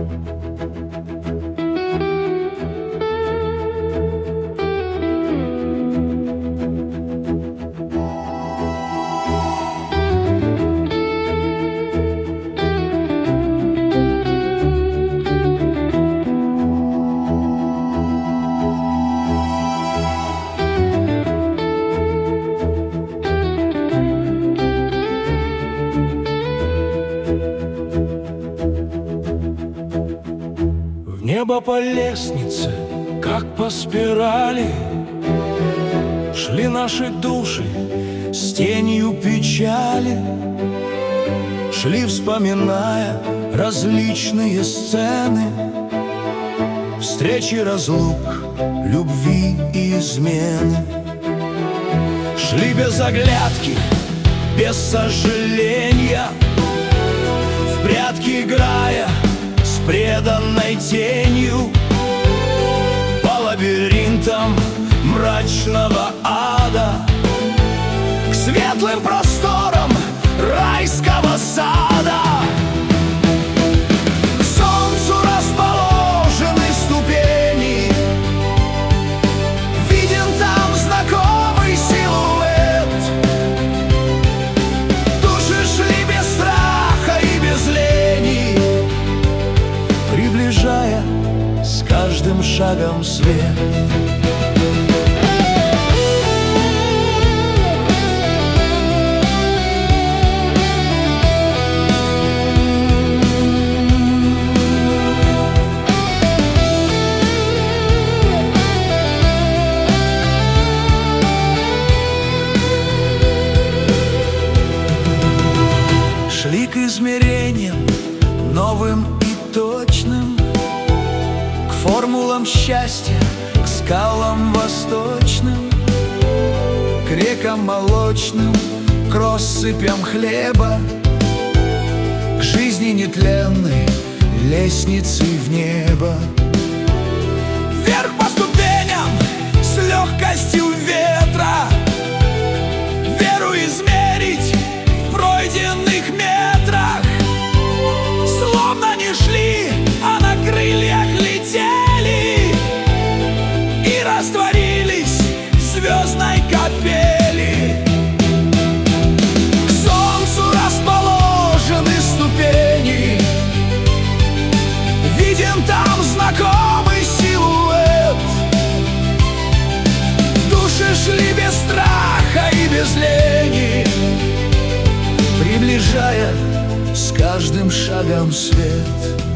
Небо по лестнице, как по спирали, шли наши души с тенью печали, шли, вспоминая различные сцены, встречи, разлук, любви и измены. Шли без оглядки, без сожаления, в прятки играя с преданной тенью, по лабиринтам мрачного ада, к светлым просторам райского сада. К солнцу расположены ступени, виден там знакомый силуэт. Души шли без страха и без лени, приближая с каждым шагом свет. Шли к измерениям новым и точным, к формулам счастья, к скалам восточным, к рекам молочным, к россыпям хлеба, к жизни нетленной, лестницы в небо. Вверх по ступеням с легкостью ветра, веру измерить в пройденных метрах. Словно не шли, а на крыльях летели и растворились в звездной капели. К солнцу расположены ступени, виден там знакомый силуэт. Души шли без страха и без лени, приближая с каждым шагом свет.